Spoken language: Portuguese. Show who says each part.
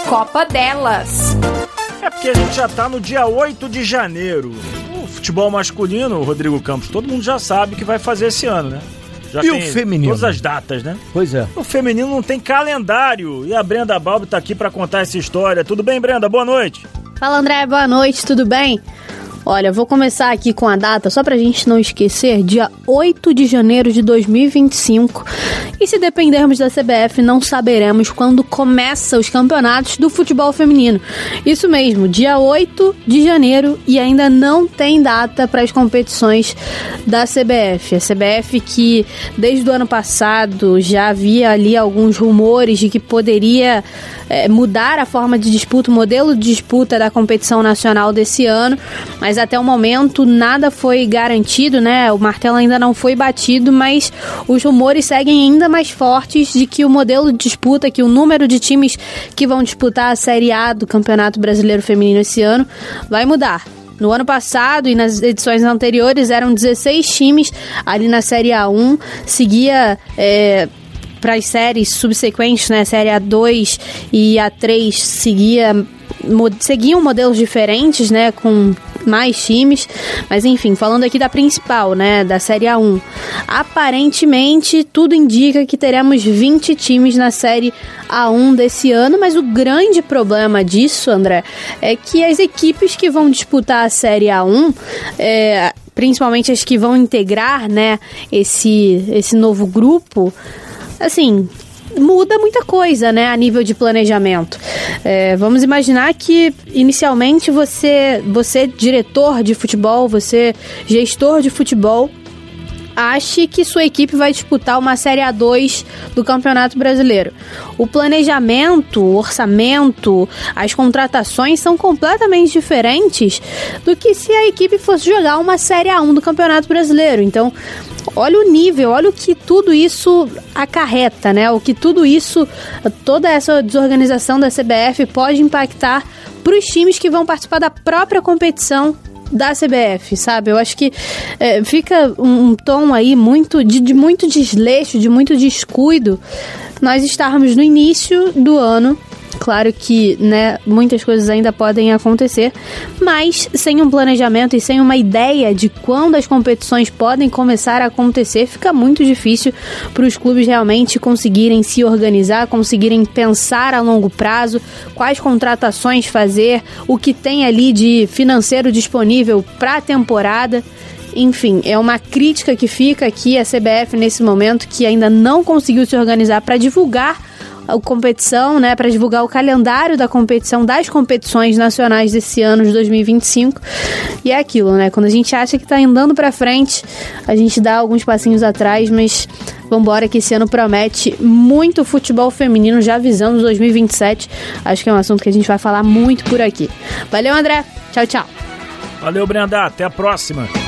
Speaker 1: Copa delas.
Speaker 2: É porque a gente já tá no dia 8 de janeiro. O futebol masculino, Rodrigo Campos, todo mundo já sabe que vai fazer esse ano, né? Já
Speaker 3: e
Speaker 2: tem
Speaker 3: o feminino?
Speaker 2: Todas as datas, né?
Speaker 3: Pois é.
Speaker 2: O feminino não tem calendário. E a Brenda Balbi tá aqui pra contar essa história. Tudo bem, Brenda? Boa noite.
Speaker 4: Fala, André. Boa noite. Tudo bem? Olha, vou começar aqui com a data, só pra gente não esquecer, dia 8 de janeiro de 2025. E se dependermos da CBF, não saberemos quando começam os campeonatos do futebol feminino. Isso mesmo, dia 8 de janeiro e ainda não tem data para as competições da CBF. A CBF que desde o ano passado já havia ali alguns rumores de que poderia mudar a forma de disputa, o modelo de disputa da competição nacional desse ano, mas até o momento nada foi garantido, né? O martelo ainda não foi batido, mas os rumores seguem ainda mais fortes de que o modelo de disputa, que o número de times que vão disputar a Série A do Campeonato Brasileiro Feminino esse ano vai mudar. No ano passado e nas edições anteriores eram 16 times ali na Série A1, seguia para as séries subsequentes, né, Série A2 e A3 seguiam modelos diferentes, né, com mais times, mas enfim, falando aqui da principal, né, da Série A1, aparentemente tudo indica que teremos 20 times na Série A1 desse ano, mas o grande problema disso, André, é que as equipes que vão disputar a Série A1, principalmente as que vão integrar, né, esse novo grupo, assim, muda muita coisa, né, a nível de planejamento. Vamos imaginar que inicialmente você diretor de futebol, você gestor de futebol, ache que sua equipe vai disputar uma Série A2 do Campeonato Brasileiro. O planejamento, o orçamento, as contratações são completamente diferentes do que se a equipe fosse jogar uma Série A1 do Campeonato Brasileiro. Então, olha o nível, olha o que tudo isso acarreta, né? O que tudo isso, toda essa desorganização da CBF pode impactar para os times que vão participar da própria competição da CBF, sabe? Eu acho que fica um tom aí de muito desleixo, de muito descuido nós estarmos no início do ano. Claro que, né, muitas coisas ainda podem acontecer, mas sem um planejamento e sem uma ideia de quando as competições podem começar a acontecer, fica muito difícil para os clubes realmente conseguirem se organizar, conseguirem pensar a longo prazo, quais contratações fazer, o que tem ali de financeiro disponível para a temporada. Enfim, é uma crítica que fica aqui à CBF nesse momento, que ainda não conseguiu se organizar para divulgar a competição, né, para divulgar o calendário da competição, das competições nacionais desse ano de 2025. E é aquilo, né, quando a gente acha que está andando para frente, a gente dá alguns passinhos atrás, mas vambora que esse ano promete muito futebol feminino, já visando 2027. Acho que é um assunto que a gente vai falar muito por aqui. Valeu, André. Tchau, tchau.
Speaker 2: Valeu, Brenda. Até a próxima.